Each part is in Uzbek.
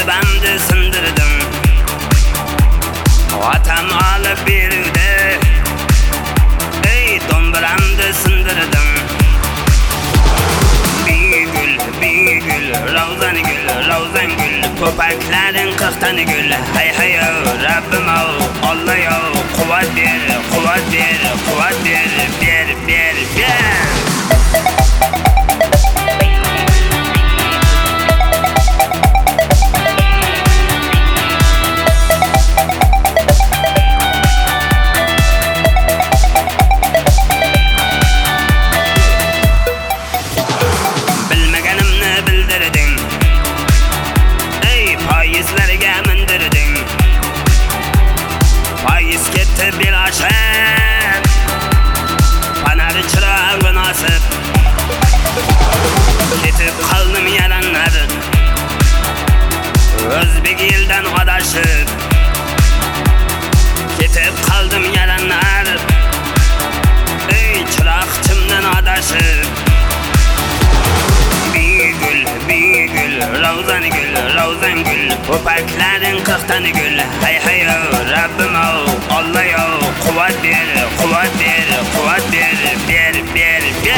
Kosibamni sindirdim. Otam olib berdi. Ey do'mbiramni sindirdim. Bigul, ravzan gul, ko'paklaring qirqtan gul. Hay Rabbim Alloh yo, quvvat ber, ber. Faizlarga mindirding. Faiz ketdi bilashan. Panari chirog'i nasib. Ketib qoldim yalanlar. O'zbek eldan adashib. Ketib qoldim yalanlar. Ey chiroqchimdan adashib. Bigul, ravzan gul, ko'paklaring qirqtan gul. Hay Rabbim Alloh yo, quvvat ber, ber.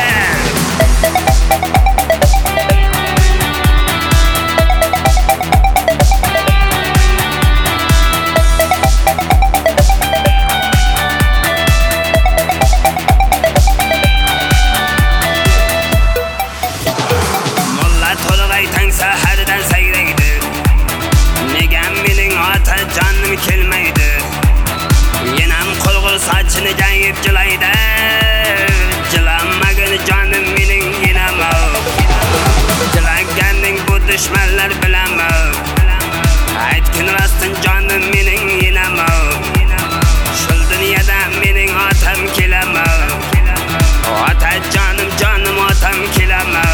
Sahardan sayraydi. Nega mening otajonim kelmaydi? Yenam qo'lg'ir sochini jayib jilaydi. Jilanmagin jonim mening yenam. Jilanganing bu dushmanlar bilanmi? Aytgin rostdan jonim mening yenam. Shul dunyoda mening otam kelami? Jonim otam kelami?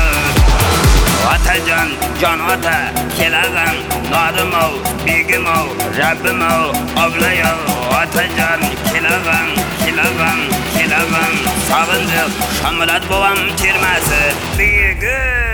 Jon ota kelagan, nodim begim Rabbim Avliyo. Otajon kelagan, sog'indiq Shomurat bovam termasi. Begim